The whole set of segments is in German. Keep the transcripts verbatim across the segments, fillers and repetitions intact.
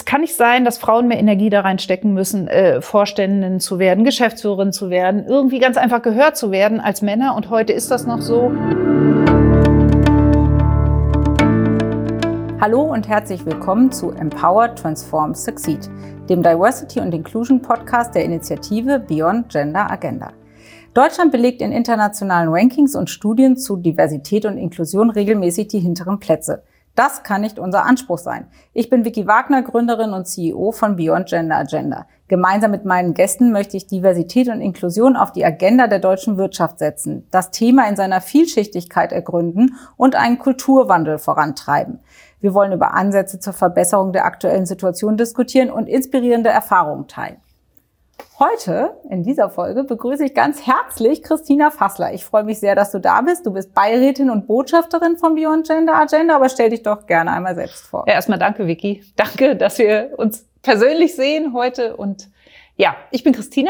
kann nicht sein, dass Frauen mehr Energie da reinstecken müssen, äh, Vorständin zu werden, Geschäftsführerin zu werden, irgendwie ganz einfach gehört zu werden als Männer. Und heute ist das noch so. Hallo und herzlich willkommen zu Empower, Transform, Succeed, dem Diversity und Inclusion Podcast der Initiative Beyond Gender Agenda. Deutschland belegt in internationalen Rankings und Studien zu Diversität und Inklusion regelmäßig die hinteren Plätze. Das kann nicht unser Anspruch sein. Ich bin Vicky Wagner, Gründerin und C E O von Beyond Gender Agenda. Gemeinsam mit meinen Gästen möchte ich Diversität und Inklusion auf die Agenda der deutschen Wirtschaft setzen, das Thema in seiner Vielschichtigkeit ergründen und einen Kulturwandel vorantreiben. Wir wollen über Ansätze zur Verbesserung der aktuellen Situation diskutieren und inspirierende Erfahrungen teilen. Heute, in dieser Folge, begrüße ich ganz herzlich Christina Fassler. Ich freue mich sehr, dass du da bist. Du bist Beirätin und Botschafterin von Beyond Gender Agenda, aber stell dich doch gerne einmal selbst vor. Ja, erstmal danke, Vicky. Danke, dass wir uns persönlich sehen heute. Und ja, ich bin Christina.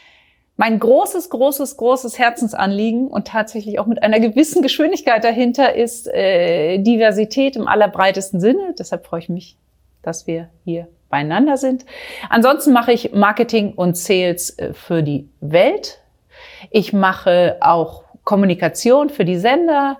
Mein großes, großes, großes Herzensanliegen und tatsächlich auch mit einer gewissen Geschwindigkeit dahinter ist äh, Diversität im allerbreitesten Sinne. Deshalb freue ich mich, dass wir hier beieinander sind. Ansonsten mache ich Marketing und Sales für die Welt. Ich mache auch Kommunikation für die Sender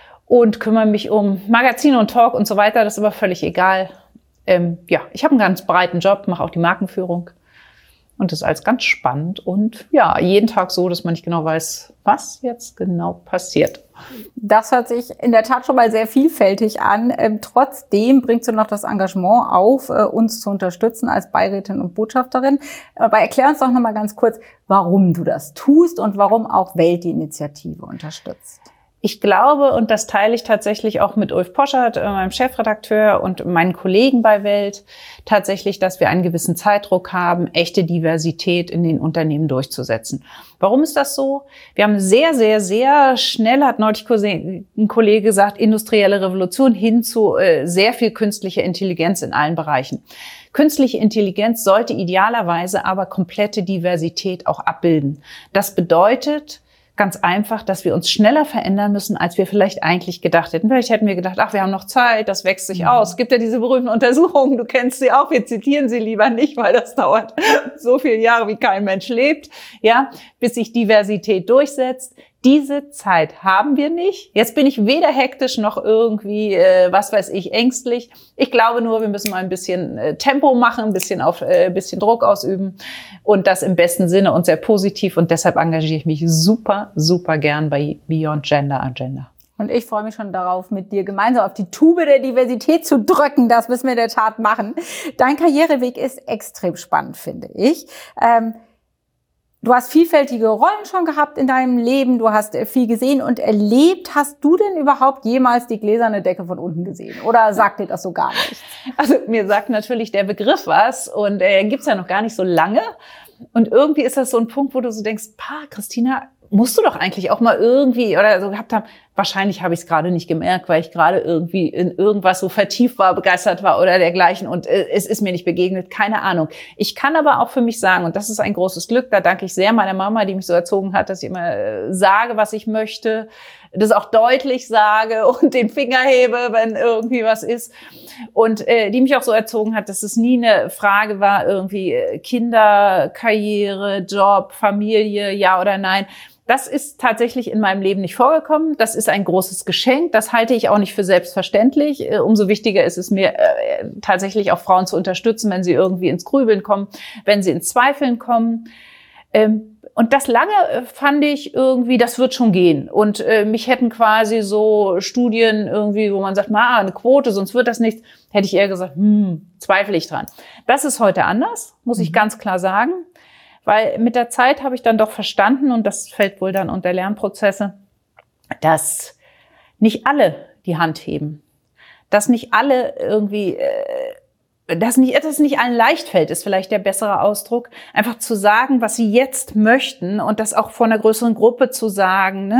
und kümmere mich um Magazine und Talk und so weiter. Das ist aber völlig egal. Ähm, ja, ich habe einen ganz breiten Job, mache auch die Markenführung. Und das ist alles ganz spannend und ja, jeden Tag so, dass man nicht genau weiß, was jetzt genau passiert. Das hört sich in der Tat schon mal sehr vielfältig an. Ähm, trotzdem bringst du noch das Engagement auf, äh, uns zu unterstützen als Beirätin und Botschafterin. Aber erklär uns doch noch mal ganz kurz, warum du das tust und warum auch Welt die Initiative unterstützt. Ich glaube, und das teile ich tatsächlich auch mit Ulf Poschardt, meinem Chefredakteur und meinen Kollegen bei Welt, tatsächlich, dass wir einen gewissen Zeitdruck haben, echte Diversität in den Unternehmen durchzusetzen. Warum ist das so? Wir haben sehr, sehr, sehr schnell, hat neulich ein Kollege gesagt, industrielle Revolution hin zu äh, sehr viel künstlicher Intelligenz in allen Bereichen. Künstliche Intelligenz sollte idealerweise aber komplette Diversität auch abbilden. Das bedeutet ganz einfach, dass wir uns schneller verändern müssen, als wir vielleicht eigentlich gedacht hätten. Vielleicht hätten wir gedacht, ach, wir haben noch Zeit, das wächst sich aus. Es gibt ja diese berühmten Untersuchungen, du kennst sie auch, wir zitieren sie lieber nicht, weil das dauert so viele Jahre, wie kein Mensch lebt, ja, bis sich Diversität durchsetzt. Diese Zeit haben wir nicht. Jetzt bin ich weder hektisch noch irgendwie, äh, was weiß ich, ängstlich. Ich glaube nur, wir müssen mal ein bisschen äh, Tempo machen, ein bisschen auf, äh, ein bisschen Druck ausüben und das im besten Sinne und sehr positiv. Und deshalb engagiere ich mich super, super gern bei Beyond Gender Agenda. Und ich freue mich schon darauf, mit dir gemeinsam auf die Tube der Diversität zu drücken. Das müssen wir in der Tat machen. Dein Karriereweg ist extrem spannend, finde ich. Ähm, Du hast vielfältige Rollen schon gehabt in deinem Leben, du hast viel gesehen und erlebt. Hast du denn überhaupt jemals die gläserne Decke von unten gesehen? Oder sagt dir das so gar nichts? Also mir sagt natürlich der Begriff was und äh, gibt's ja noch gar nicht so lange. Und irgendwie ist das so ein Punkt, wo du so denkst, pa, Christina, musst du doch eigentlich auch mal irgendwie oder so gehabt haben. Wahrscheinlich habe ich es gerade nicht gemerkt, weil ich gerade irgendwie in irgendwas so vertieft war, begeistert war oder dergleichen und äh, es ist mir nicht begegnet, keine Ahnung. Ich kann aber auch für mich sagen, und das ist ein großes Glück, da danke ich sehr meiner Mama, die mich so erzogen hat, dass ich immer äh, sage, was ich möchte, das auch deutlich sage und den Finger hebe, wenn irgendwie was ist. Und äh, die mich auch so erzogen hat, dass es nie eine Frage war, irgendwie äh, Kinder, Karriere, Job, Familie, ja oder nein. Das ist tatsächlich in meinem Leben nicht vorgekommen. Das ist ein großes Geschenk. Das halte ich auch nicht für selbstverständlich. Umso wichtiger ist es mir, äh, tatsächlich auch Frauen zu unterstützen, wenn sie irgendwie ins Grübeln kommen, wenn sie ins Zweifeln kommen. Ähm, und das lange äh, fand ich irgendwie, das wird schon gehen. Und äh, mich hätten quasi so Studien irgendwie, wo man sagt, ma, eine Quote, sonst wird das nichts, hätte ich eher gesagt, hm, zweifle ich dran. Das ist heute anders, muss ich ganz klar sagen. Weil mit der Zeit habe ich dann doch verstanden, und das fällt wohl dann unter Lernprozesse, dass nicht alle die Hand heben. Dass nicht alle irgendwie, äh, dass nicht, dass es nicht allen leicht fällt, ist vielleicht der bessere Ausdruck. Einfach zu sagen, was sie jetzt möchten und das auch vor einer größeren Gruppe zu sagen, ne?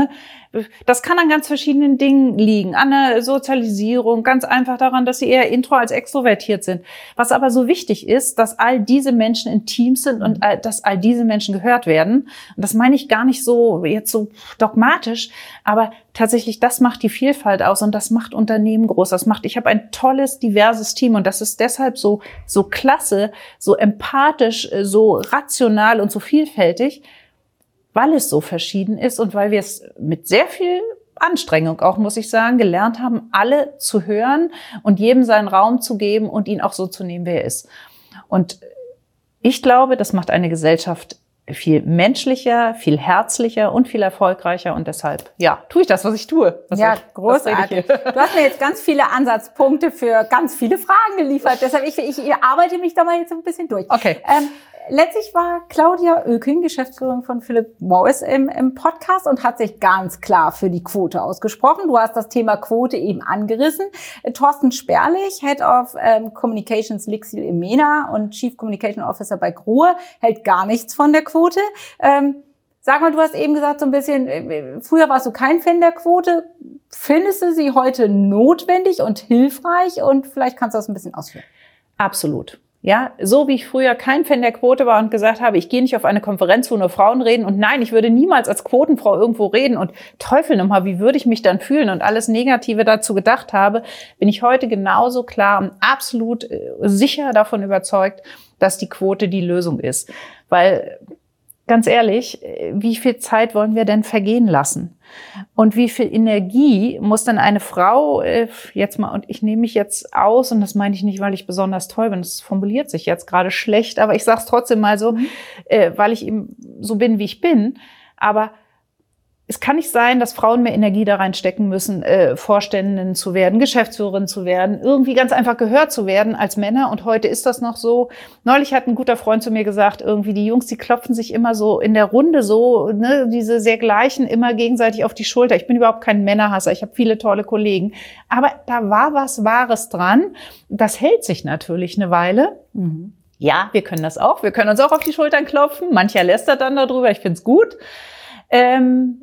Das kann an ganz verschiedenen Dingen liegen, an der Sozialisierung, ganz einfach daran, dass sie eher intro als extrovertiert sind. Was aber so wichtig ist, dass all diese Menschen in Teams sind und dass all diese Menschen gehört werden. Und das meine ich gar nicht so jetzt so dogmatisch, aber tatsächlich, das macht die Vielfalt aus und das macht Unternehmen groß. Das macht, ich habe ein tolles, diverses Team und das ist deshalb so, so klasse, so empathisch, so rational und so vielfältig, weil es so verschieden ist und weil wir es mit sehr viel Anstrengung auch, muss ich sagen, gelernt haben, alle zu hören und jedem seinen Raum zu geben und ihn auch so zu nehmen, wie er ist. Und ich glaube, das macht eine Gesellschaft viel menschlicher, viel herzlicher und viel erfolgreicher und deshalb, ja, tue ich das, was ich tue. Was ja, ich, großartig. Du hast mir jetzt ganz viele Ansatzpunkte für ganz viele Fragen geliefert, deshalb ich, ich, ich arbeite mich da mal jetzt ein bisschen durch. Okay. Ähm, Letztlich war Claudia Oeking, Geschäftsführerin von Philip Morris, im, im Podcast und hat sich ganz klar für die Quote ausgesprochen. Du hast das Thema Quote eben angerissen. Thorsten Sperlich, Head of ähm, Communications Lixil im MENA und Chief Communication Officer bei Grohe, hält gar nichts von der Quote. Ähm, sag mal, du hast eben gesagt, so ein bisschen, äh, früher warst du kein Fan der Quote. Findest du sie heute notwendig und hilfreich? Und vielleicht kannst du das ein bisschen ausführen. Absolut. Ja, so wie ich früher kein Fan der Quote war und gesagt habe, ich gehe nicht auf eine Konferenz, wo nur Frauen reden und nein, ich würde niemals als Quotenfrau irgendwo reden und Teufel nochmal, wie würde ich mich dann fühlen und alles Negative dazu gedacht habe, bin ich heute genauso klar und absolut sicher davon überzeugt, dass die Quote die Lösung ist. Weil, ganz ehrlich, wie viel Zeit wollen wir denn vergehen lassen? Und wie viel Energie muss dann eine Frau, äh, jetzt mal, und ich nehme mich jetzt aus, und das meine ich nicht, weil ich besonders toll bin, das formuliert sich jetzt gerade schlecht, aber ich sage es trotzdem mal so, mhm. äh, weil ich eben so bin, wie ich bin. Aber es kann nicht sein, dass Frauen mehr Energie da reinstecken müssen, äh, Vorständin zu werden, Geschäftsführerin zu werden, irgendwie ganz einfach gehört zu werden als Männer. Und heute ist das noch so. Neulich hat ein guter Freund zu mir gesagt, irgendwie die Jungs, die klopfen sich immer so in der Runde so, ne, diese sehr gleichen, immer gegenseitig auf die Schulter. Ich bin überhaupt kein Männerhasser, ich habe viele tolle Kollegen. Aber da war was Wahres dran. Das hält sich natürlich eine Weile. Mhm. Ja, wir können das auch. Wir können uns auch auf die Schultern klopfen. Mancher lästert dann darüber. Ich find's gut. Ähm,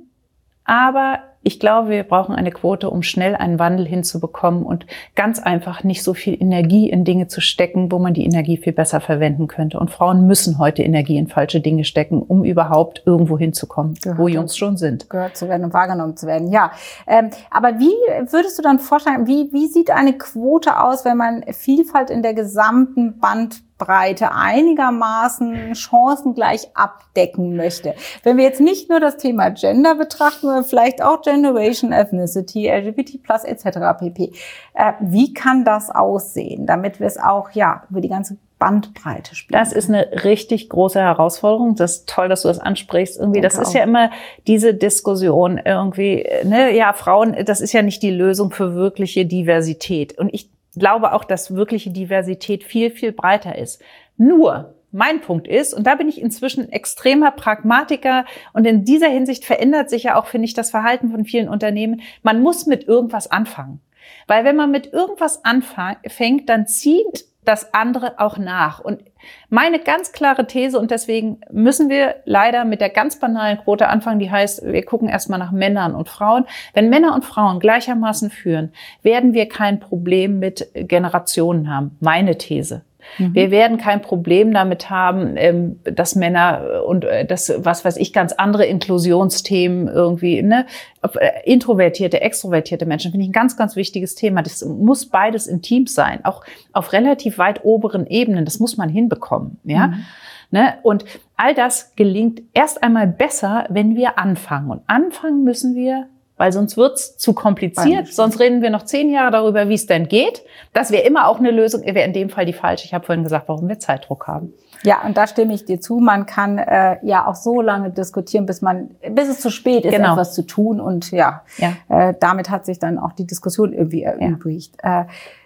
Aber ich glaube, wir brauchen eine Quote, um schnell einen Wandel hinzubekommen und ganz einfach nicht so viel Energie in Dinge zu stecken, wo man die Energie viel besser verwenden könnte. Und Frauen müssen heute Energie in falsche Dinge stecken, um überhaupt irgendwo hinzukommen, gehört, wo Jungs schon sind. Gehört zu werden und wahrgenommen zu werden, ja. Ähm, aber wie würdest du dann vorstellen, wie, wie sieht eine Quote aus, wenn man Vielfalt in der gesamten Bandbreite einigermaßen chancengleich abdecken möchte? Wenn wir jetzt nicht nur das Thema Gender betrachten, sondern vielleicht auch Generation, Ethnicity, L G B T plus et cetera pp. Äh, wie kann das aussehen, damit wir es auch ja über die ganze Bandbreite spielen? Das ist eine richtig große Herausforderung. Das ist toll, dass du das ansprichst. Irgendwie, das ist ja immer diese Diskussion irgendwie, ne, ja, Frauen, das ist ja nicht die Lösung für wirkliche Diversität. Und ich glaube auch, dass wirkliche Diversität viel, viel breiter ist. Nur, mein Punkt ist, und da bin ich inzwischen extremer Pragmatiker und in dieser Hinsicht verändert sich ja auch, finde ich, das Verhalten von vielen Unternehmen. Man muss mit irgendwas anfangen. Weil wenn man mit irgendwas anfängt, dann zieht das andere auch nach. Und meine ganz klare These, und deswegen müssen wir leider mit der ganz banalen Quote anfangen, die heißt, wir gucken erstmal nach Männern und Frauen. Wenn Männer und Frauen gleichermaßen führen, werden wir kein Problem mit Generationen haben. Meine These. Mhm. Wir werden kein Problem damit haben, dass Männer und das, was weiß ich, ganz andere Inklusionsthemen irgendwie, ne, introvertierte, extrovertierte Menschen, finde ich ein ganz, ganz wichtiges Thema. Das muss beides in Teams sein, auch auf relativ weit oberen Ebenen. Das muss man hinbekommen, ja. Mhm. Ne? Und all das gelingt erst einmal besser, wenn wir anfangen. Und anfangen müssen wir, weil sonst wird's zu kompliziert. Sonst reden wir noch zehn Jahre darüber, wie es denn geht. Das wäre immer auch eine Lösung, wäre in dem Fall die falsche. Ich habe vorhin gesagt, warum wir Zeitdruck haben. Ja, und da stimme ich dir zu. Man kann äh, ja auch so lange diskutieren, bis man, bis es zu spät ist, genau. etwas zu tun. Und ja, ja. Äh, damit hat sich dann auch die Diskussion irgendwie erübrigt. Ja. Äh,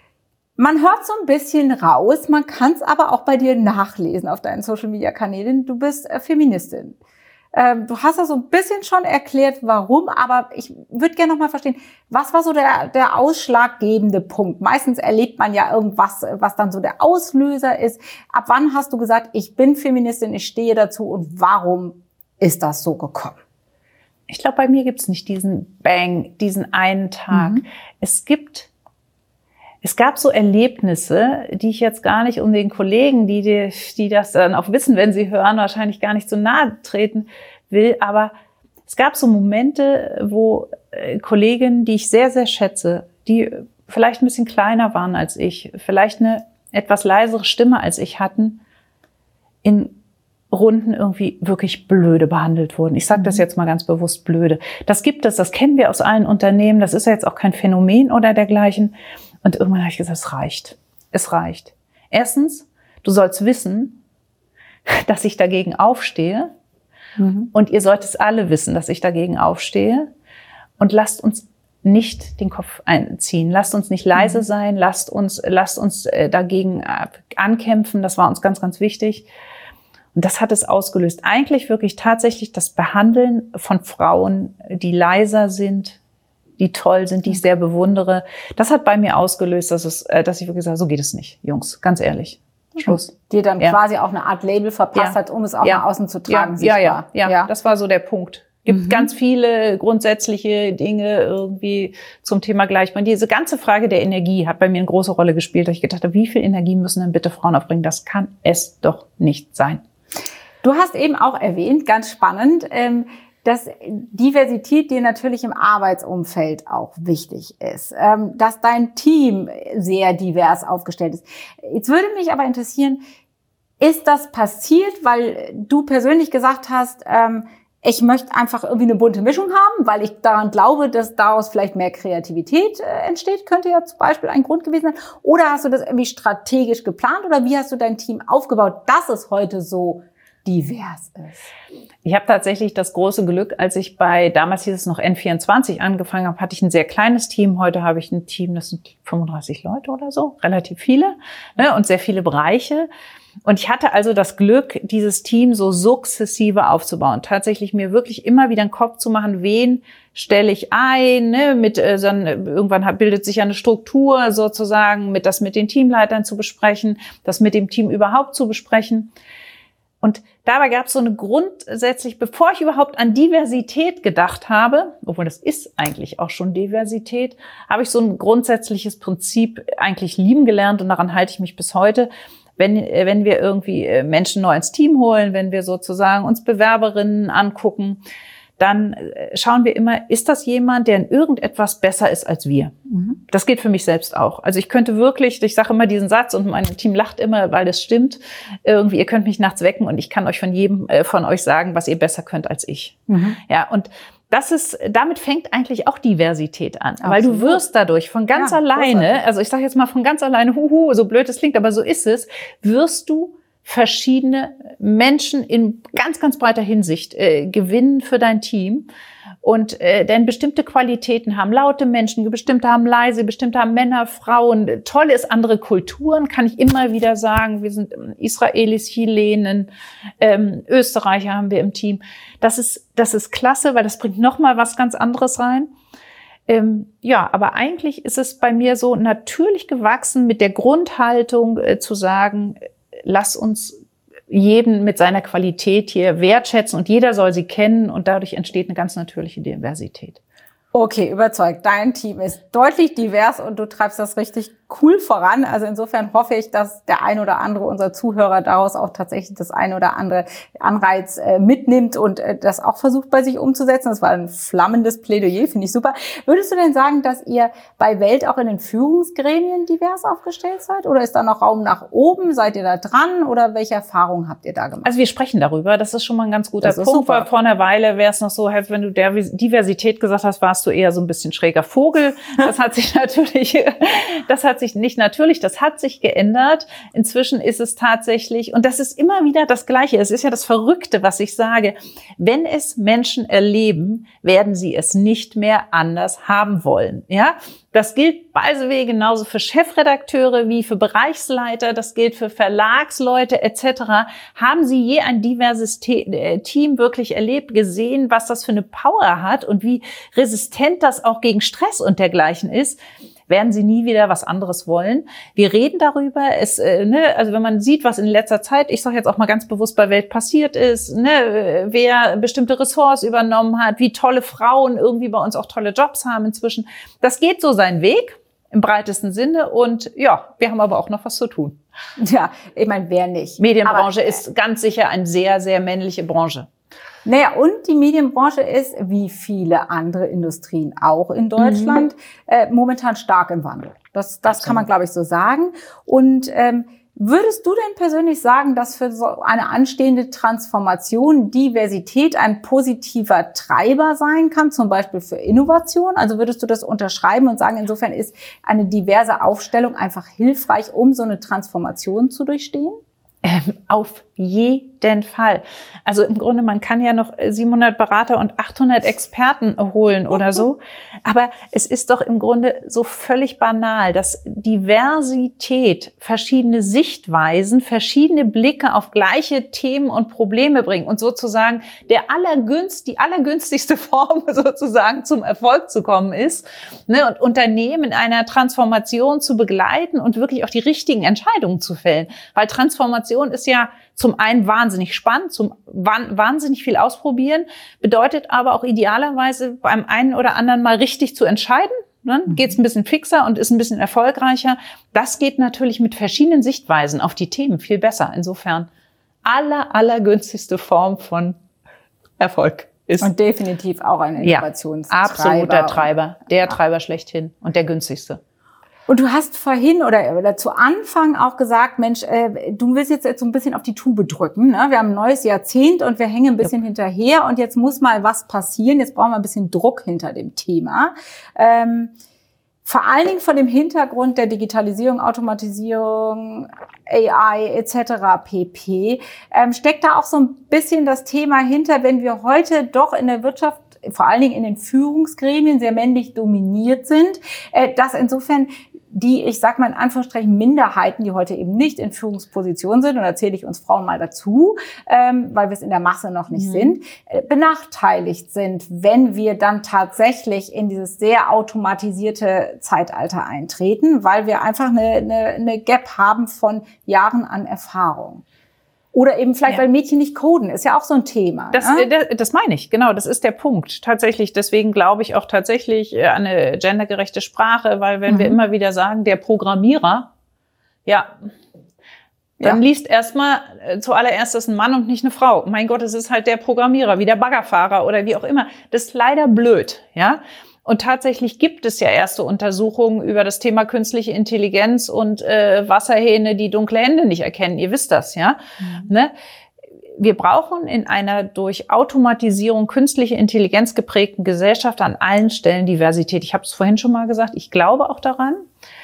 man hört so ein bisschen raus, man kann es aber auch bei dir nachlesen auf deinen Social-Media-Kanälen. Du bist äh, Feministin. Du hast ja so ein bisschen schon erklärt, warum, aber ich würde gerne noch mal verstehen, was war so der, der ausschlaggebende Punkt? Meistens erlebt man ja irgendwas, was dann so der Auslöser ist. Ab wann hast du gesagt, ich bin Feministin, ich stehe dazu und warum ist das so gekommen? Ich glaube, bei mir gibt's nicht diesen Bang, diesen einen Tag. Mhm. Es gibt, es gab so Erlebnisse, die ich jetzt gar nicht um den Kollegen, die, die, die das dann auch wissen, wenn sie hören, wahrscheinlich gar nicht so nahe treten will. Aber es gab so Momente, wo äh, Kolleginnen, die ich sehr, sehr schätze, die vielleicht ein bisschen kleiner waren als ich, vielleicht eine etwas leisere Stimme als ich hatten, in Runden irgendwie wirklich blöde behandelt wurden. Ich sage das jetzt mal ganz bewusst blöde. Das gibt es, das kennen wir aus allen Unternehmen. Das ist ja jetzt auch kein Phänomen oder dergleichen. Und irgendwann habe ich gesagt, es reicht. Es reicht. Erstens, du sollst wissen, dass ich dagegen aufstehe. Mhm. Und ihr sollt es alle wissen, dass ich dagegen aufstehe. Und lasst uns nicht den Kopf einziehen. Lasst uns nicht leise mhm. sein. Lasst uns, lasst uns dagegen ankämpfen. Das war uns ganz, ganz wichtig. Und das hat es ausgelöst. Eigentlich wirklich tatsächlich das Behandeln von Frauen, die leiser sind, die toll sind, die ich sehr bewundere. Das hat bei mir ausgelöst, dass es, dass ich wirklich sage, so geht es nicht, Jungs, ganz ehrlich. Schluss. Dir dann ja. quasi auch eine Art Label verpasst ja. hat, um es auch ja. nach außen zu tragen. Ja, ja, ja, ja, das war so der Punkt. Gibt mhm. ganz viele grundsätzliche Dinge irgendwie zum Thema Gleichbehandlung. Diese ganze Frage der Energie hat bei mir eine große Rolle gespielt, dass ich gedacht habe, wie viel Energie müssen denn bitte Frauen aufbringen? Das kann es doch nicht sein. Du hast eben auch erwähnt, ganz spannend, dass Diversität dir natürlich im Arbeitsumfeld auch wichtig ist, dass dein Team sehr divers aufgestellt ist. Jetzt würde mich aber interessieren, ist das passiert, weil du persönlich gesagt hast, ich möchte einfach irgendwie eine bunte Mischung haben, weil ich daran glaube, dass daraus vielleicht mehr Kreativität entsteht, könnte ja zum Beispiel ein Grund gewesen sein. Oder hast du das irgendwie strategisch geplant oder wie hast du dein Team aufgebaut, dass es heute so divers ist? Ich habe tatsächlich das große Glück, als ich bei, damals hieß es noch N vierundzwanzig angefangen habe, hatte ich ein sehr kleines Team. Heute habe ich ein Team, das sind fünfunddreißig Leute oder so, relativ viele, ne, und sehr viele Bereiche. Und ich hatte also das Glück, dieses Team so sukzessive aufzubauen. Tatsächlich mir wirklich immer wieder einen Kopf zu machen, wen stelle ich ein, ne, mit, äh, so ein, irgendwann hat, bildet sich eine Struktur sozusagen, mit das mit den Teamleitern zu besprechen, das mit dem Team überhaupt zu besprechen. Und dabei gab es so eine grundsätzlich, bevor ich überhaupt an Diversität gedacht habe, obwohl das ist eigentlich auch schon Diversität, habe ich so ein grundsätzliches Prinzip eigentlich lieben gelernt und daran halte ich mich bis heute. Wenn, wenn wir irgendwie Menschen neu ins Team holen, wenn wir sozusagen uns Bewerberinnen angucken, dann schauen wir immer, ist das jemand, der in irgendetwas besser ist als wir? Mhm. Das geht für mich selbst auch. Also ich könnte wirklich, ich sage immer diesen Satz und mein Team lacht immer, weil das stimmt, irgendwie, ihr könnt mich nachts wecken und ich kann euch von jedem äh, von euch sagen, was ihr besser könnt als ich. Mhm. Ja, und das ist, damit fängt eigentlich auch Diversität an, absolut. Weil du wirst dadurch von ganz ja, alleine, großartig. Also ich sage jetzt mal von ganz alleine, huhu, so blöd es klingt, aber so ist es, wirst du verschiedene Menschen in ganz, ganz breiter Hinsicht äh, gewinnen für dein Team. Und äh, denn bestimmte Qualitäten haben laute Menschen, bestimmte haben leise, bestimmte haben Männer, Frauen. Toll ist andere Kulturen, kann ich immer wieder sagen. Wir sind Israelis, Chilenen, ähm, Österreicher haben wir im Team. Das ist das ist klasse, weil das bringt noch mal was ganz anderes rein. Ähm, ja, aber eigentlich ist es bei mir so natürlich gewachsen mit der Grundhaltung äh, zu sagen, lass uns jeden mit seiner Qualität hier wertschätzen und jeder soll sie kennen und dadurch entsteht eine ganz natürliche Diversität. Okay, überzeugt. Dein Team ist deutlich divers und du treibst das richtig cool voran. Also insofern hoffe ich, dass der ein oder andere unserer Zuhörer daraus auch tatsächlich das ein oder andere Anreiz äh, mitnimmt und äh, das auch versucht bei sich umzusetzen. Das war ein flammendes Plädoyer, finde ich super. Würdest du denn sagen, dass ihr bei Welt auch in den Führungsgremien divers aufgestellt seid? Oder ist da noch Raum nach oben? Seid ihr da dran? Oder welche Erfahrungen habt ihr da gemacht? Also wir sprechen darüber. Das ist schon mal ein ganz guter Punkt. Weil vor einer Weile wäre es noch so, wenn du Diversität gesagt hast, warst du eher so ein bisschen schräger Vogel. Das hat sich natürlich, das hat sich nicht natürlich, das hat sich geändert. Inzwischen ist es tatsächlich, und das ist immer wieder das Gleiche. Es ist ja das Verrückte, was ich sage. Wenn es Menschen erleben, werden sie es nicht mehr anders haben wollen. Ja, das gilt by the way genauso für Chefredakteure wie für Bereichsleiter. Das gilt für Verlagsleute et cetera. Haben Sie je ein diverses Team wirklich erlebt, gesehen, was das für eine Power hat und wie resistent das auch gegen Stress und dergleichen ist? werden sie nie wieder was anderes wollen. Wir reden darüber, es, äh, ne, also wenn man sieht, was in letzter Zeit, ich sage jetzt auch mal ganz bewusst, bei Welt passiert ist, ne, wer bestimmte Ressorts übernommen hat, wie tolle Frauen irgendwie bei uns auch tolle Jobs haben inzwischen. Das geht so seinen Weg im breitesten Sinne und ja, wir haben aber auch noch was zu tun. Ja, ich meine, wer nicht? Medienbranche aber, ist ganz sicher eine sehr, sehr männliche Branche. Naja, und die Medienbranche ist, wie viele andere Industrien auch in Deutschland, mhm. äh, momentan stark im Wandel. Das, das kann man, glaube ich, so sagen. Und ähm, würdest du denn persönlich sagen, dass für so eine anstehende Transformation Diversität ein positiver Treiber sein kann, zum Beispiel für Innovation? Also würdest du das unterschreiben und sagen, insofern ist eine diverse Aufstellung einfach hilfreich, um so eine Transformation zu durchstehen? Ähm, auf jeden Fall. Also im Grunde, man kann ja noch siebenhundert Berater und achthundert Experten holen oder so. Aber es ist doch im Grunde so völlig banal, dass Diversität verschiedene Sichtweisen, verschiedene Blicke auf gleiche Themen und Probleme bringt und sozusagen der allergünst, die allergünstigste Form sozusagen zum Erfolg zu kommen ist, ne, und Unternehmen in einer Transformation zu begleiten und wirklich auch die richtigen Entscheidungen zu fällen. Weil Transformation ist ja zum einen wahnsinnig spannend, zum wahnsinnig viel ausprobieren, bedeutet aber auch idealerweise beim einen oder anderen mal richtig zu entscheiden. Ne? Mhm. Geht's ein bisschen fixer und ist ein bisschen erfolgreicher. Das geht natürlich mit verschiedenen Sichtweisen auf die Themen viel besser. Insofern aller, allergünstigste Form von Erfolg ist. Und definitiv auch ein Innovationstreiber. Ja, absoluter Treiber, der ja. Treiber schlechthin und der günstigste. Und du hast vorhin oder, oder zu Anfang auch gesagt, Mensch, äh, du willst jetzt, jetzt so ein bisschen auf die Tube drücken. Ne? Wir haben ein neues Jahrzehnt und wir hängen ein bisschen ja. hinterher und jetzt muss mal was passieren. Jetzt brauchen wir ein bisschen Druck hinter dem Thema. Ähm, vor allen Dingen vor dem Hintergrund der Digitalisierung, Automatisierung, A I et cetera pp. Ähm, steckt da auch so ein bisschen das Thema hinter, wenn wir heute doch in der Wirtschaft, vor allen Dingen in den Führungsgremien, sehr männlich dominiert sind, äh, dass insofern die, ich sag mal in Anführungsstrichen, Minderheiten, die heute eben nicht in Führungspositionen sind, und da zähle ich uns Frauen mal dazu, ähm, weil wir es in der Masse noch nicht mhm. sind, äh, benachteiligt sind, wenn wir dann tatsächlich in dieses sehr automatisierte Zeitalter eintreten, weil wir einfach eine, eine, eine Gap haben von Jahren an Erfahrung. Oder eben vielleicht, ja. weil Mädchen nicht coden, ist ja auch so ein Thema. Das, ne? das, das meine ich, genau, das ist der Punkt. Tatsächlich, deswegen glaube ich auch tatsächlich an eine gendergerechte Sprache, weil wenn mhm. wir immer wieder sagen, der Programmierer, ja, dann ja. liest erstmal zuallererst das ein Mann und nicht eine Frau. Mein Gott, es ist halt der Programmierer, wie der Baggerfahrer oder wie auch immer. Das ist leider blöd, ja. Und tatsächlich gibt es ja erste Untersuchungen über das Thema künstliche Intelligenz und äh, Wasserhähne, die dunkle Hände nicht erkennen. Ihr wisst das, ja. Mhm. Ne? Wir brauchen in einer durch Automatisierung, künstliche Intelligenz geprägten Gesellschaft an allen Stellen Diversität. Ich habe es vorhin schon mal gesagt, ich glaube auch daran.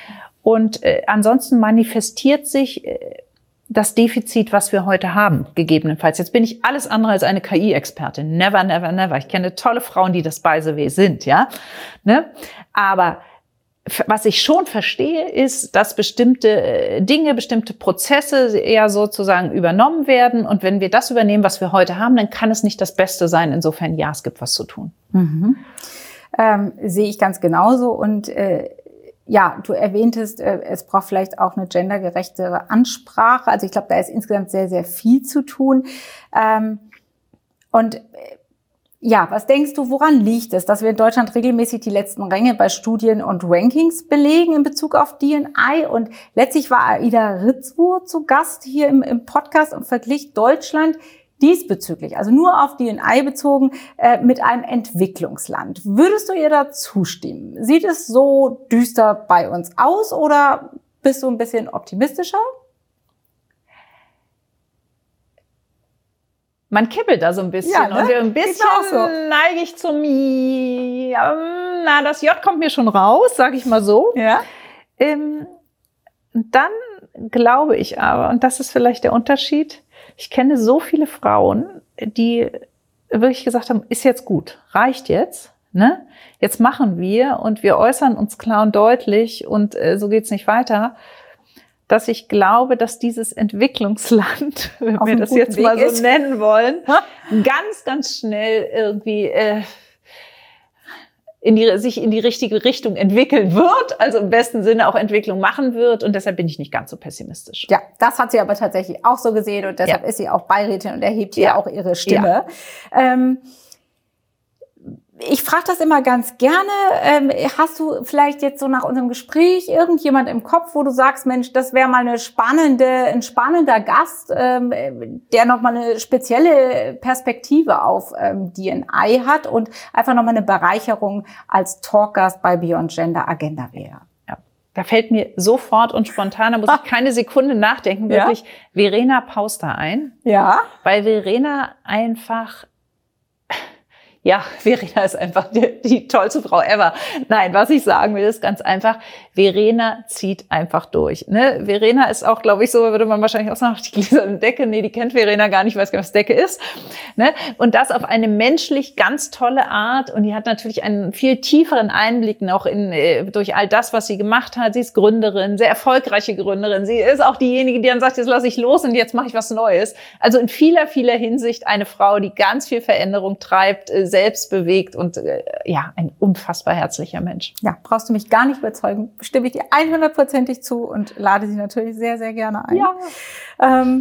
Und äh, ansonsten manifestiert sich äh, das Defizit, was wir heute haben, gegebenenfalls. Jetzt bin ich alles andere als eine K I-Expertin. Never, never, never. Ich kenne tolle Frauen, die das by the way sind, ja. Ne? Aber was ich schon verstehe, ist, dass bestimmte Dinge, bestimmte Prozesse eher sozusagen übernommen werden. Und wenn wir das übernehmen, was wir heute haben, dann kann es nicht das Beste sein. Insofern, ja, es gibt was zu tun. Mhm. Ähm, sehe ich ganz genauso. Und äh, ja, du erwähntest, äh, es braucht vielleicht auch eine gendergerechtere Ansprache. Also ich glaube, da ist insgesamt sehr, sehr viel zu tun. Ähm, und äh, ja, was denkst du, woran liegt es, dass wir in Deutschland regelmäßig die letzten Ränge bei Studien und Rankings belegen in Bezug auf D und I? Und letztlich war Aida Ritzwo zu Gast hier im, im Podcast und verglich Deutschland diesbezüglich, also nur auf D und I bezogen, äh, mit einem Entwicklungsland. Würdest du ihr da zustimmen? Sieht es so düster bei uns aus oder bist du ein bisschen optimistischer? Man kippelt da so ein bisschen. Ja, ne? Und ein bisschen so. neige ich zum, ja, na, das J kommt mir schon raus, sag ich mal so. Ja. Ähm, dann glaube ich aber, und das ist vielleicht der Unterschied, ich kenne so viele Frauen, die wirklich gesagt haben, ist jetzt gut, reicht jetzt, ne? Jetzt machen wir und wir äußern uns klar und deutlich und äh, so geht's nicht weiter, dass ich glaube, dass dieses Entwicklungsland, wenn wir das jetzt mal so nennen wollen, ganz, ganz schnell irgendwie äh, in die, sich in die richtige Richtung entwickeln wird, also im besten Sinne auch Entwicklung machen wird. Und deshalb bin ich nicht ganz so pessimistisch. Ja, das hat sie aber tatsächlich auch so gesehen und deshalb ja. ist sie auch Beirätin und erhebt hier ja. auch ihre Stimme. Ja. Ähm, Ich frage das immer ganz gerne. Ähm, hast du vielleicht jetzt so nach unserem Gespräch irgendjemand im Kopf, wo du sagst, Mensch, das wäre mal eine spannende, ein spannender Gast, ähm, der nochmal eine spezielle Perspektive auf ähm, D and I hat und einfach nochmal eine Bereicherung als Talkgast bei Beyond Gender Agenda wäre? Ja, da fällt mir sofort und spontan, da muss ich keine Sekunde nachdenken, wirklich ja? Verena Pauster ein. Ja. Weil Verena einfach... Ja, Verena ist einfach die, die tollste Frau ever. Nein, was ich sagen will, ist ganz einfach, Verena zieht einfach durch. Ne? Verena ist auch, glaube ich, so, würde man wahrscheinlich auch sagen, die gläserne Decke, nee, die kennt Verena gar nicht, weiß gar nicht, was Decke ist. Ne? Und das auf eine menschlich ganz tolle Art. Und die hat natürlich einen viel tieferen Einblick noch in äh, durch all das, was sie gemacht hat. Sie ist Gründerin, sehr erfolgreiche Gründerin. Sie ist auch diejenige, die dann sagt, jetzt lasse ich los und jetzt mache ich was Neues. Also in vieler, vieler Hinsicht eine Frau, die ganz viel Veränderung treibt, äh, selbst bewegt und äh, ja, ein unfassbar herzlicher Mensch. Ja, brauchst du mich gar nicht überzeugen, stimme ich dir hundertprozentig zu und lade sie natürlich sehr, sehr gerne ein. Ja. Ähm,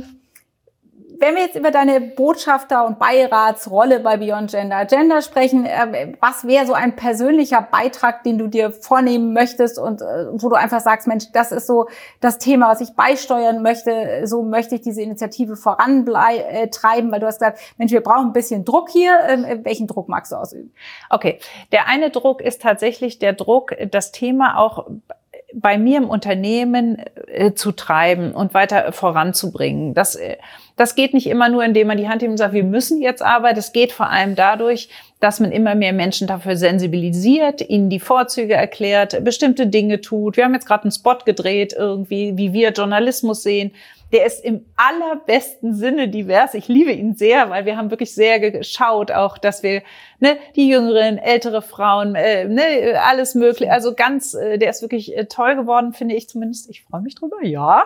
wenn wir jetzt über deine Botschafter- und Beiratsrolle bei Beyond Gender Agenda sprechen, äh, was wäre so ein persönlicher Beitrag, den du dir vornehmen möchtest und äh, wo du einfach sagst, Mensch, das ist so das Thema, was ich beisteuern möchte, so möchte ich diese Initiative vorantreiben, weil du hast gesagt, Mensch, wir brauchen ein bisschen Druck hier. Äh, welchen Druck magst du ausüben? Okay, der eine Druck ist tatsächlich der Druck, das Thema auch bei mir im Unternehmen äh, zu treiben und weiter voranzubringen. Das, äh, das geht nicht immer nur, indem man die Hand hebt und sagt, wir müssen jetzt arbeiten. Es geht vor allem dadurch, dass man immer mehr Menschen dafür sensibilisiert, ihnen die Vorzüge erklärt, bestimmte Dinge tut. Wir haben jetzt gerade einen Spot gedreht, irgendwie, wie wir Journalismus sehen. Der ist im allerbesten Sinne divers. Ich liebe ihn sehr, weil wir haben wirklich sehr geschaut, auch, dass wir ne, die jüngeren, ältere Frauen, äh, ne, alles mögliche. Also ganz, äh, der ist wirklich äh, toll geworden, finde ich zumindest. Ich freue mich drüber, ja.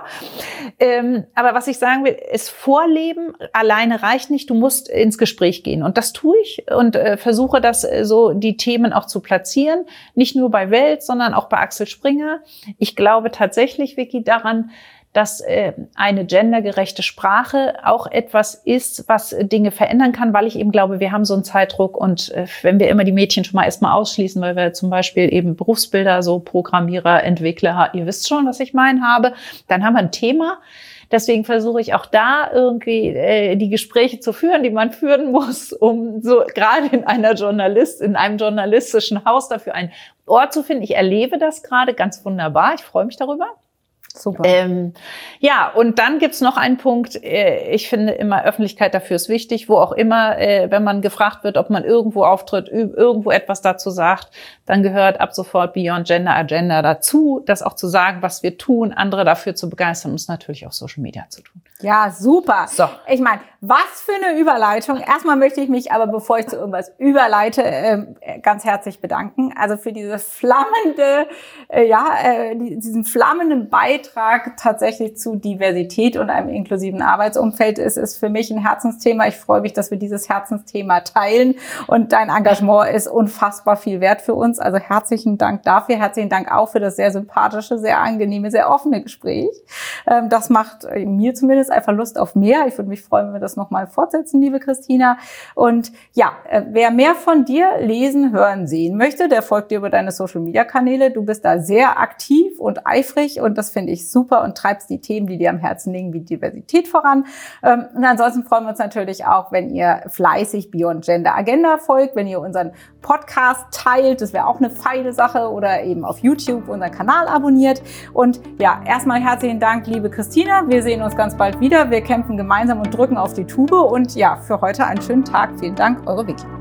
Ähm, aber was ich sagen will, ist Vorleben alleine reicht nicht. Du musst ins Gespräch gehen und das tue ich und äh, versuche, das äh, so die Themen auch zu platzieren. Nicht nur bei Welt, sondern auch bei Axel Springer. Ich glaube tatsächlich, Vicky, daran, dass äh, eine gendergerechte Sprache auch etwas ist, was äh, Dinge verändern kann, weil ich eben glaube, wir haben so einen Zeitdruck und äh, wenn wir immer die Mädchen schon mal erstmal ausschließen, weil wir zum Beispiel eben Berufsbilder, so Programmierer, Entwickler, ihr wisst schon, was ich meine, habe, dann haben wir ein Thema. Deswegen versuche ich auch da irgendwie äh, die Gespräche zu führen, die man führen muss, um so gerade in einer Journalist, in einem journalistischen Haus dafür einen Ort zu finden. Ich erlebe das gerade ganz wunderbar. Ich freue mich darüber. Super. Ähm, ja, und dann gibt's noch einen Punkt, äh, ich finde immer, Öffentlichkeit dafür ist wichtig, wo auch immer, äh, wenn man gefragt wird, ob man irgendwo auftritt, irgendwo etwas dazu sagt, dann gehört ab sofort Beyond Gender Agenda dazu, das auch zu sagen, was wir tun, andere dafür zu begeistern, und es natürlich auch Social Media zu tun. Ja, super. So. Ich meine, was für eine Überleitung. Erstmal möchte ich mich aber, bevor ich zu irgendwas überleite, äh, ganz herzlich bedanken. Also für diese flammende, äh, ja, äh, diesen flammenden Beitrag tatsächlich zu Diversität und einem inklusiven Arbeitsumfeld ist, ist für mich ein Herzensthema. Ich freue mich, dass wir dieses Herzensthema teilen und dein Engagement ist unfassbar viel wert für uns. Also herzlichen Dank dafür. Herzlichen Dank auch für das sehr sympathische, sehr angenehme, sehr offene Gespräch. Ähm, das macht äh, mir zumindest einfach Lust auf mehr. Ich würde mich freuen, wenn wir das nochmal fortsetzen, liebe Christina. Und ja, äh, wer mehr von dir lesen, hören, sehen möchte, der folgt dir über deine Social-Media-Kanäle. Du bist da sehr aktiv und eifrig und das finde ich super und treibst die Themen, die dir am Herzen liegen, wie Diversität voran. Ähm, und ansonsten freuen wir uns natürlich auch, wenn ihr fleißig Beyond Gender Agenda folgt, wenn ihr unseren Podcast teilt. Das wäre auch eine feine Sache oder eben auf YouTube unseren Kanal abonniert. Und ja, erstmal herzlichen Dank, liebe Christina. Wir sehen uns ganz bald wieder. Wir kämpfen gemeinsam und drücken auf die Tube. Und ja, für heute einen schönen Tag. Vielen Dank, eure Vicky.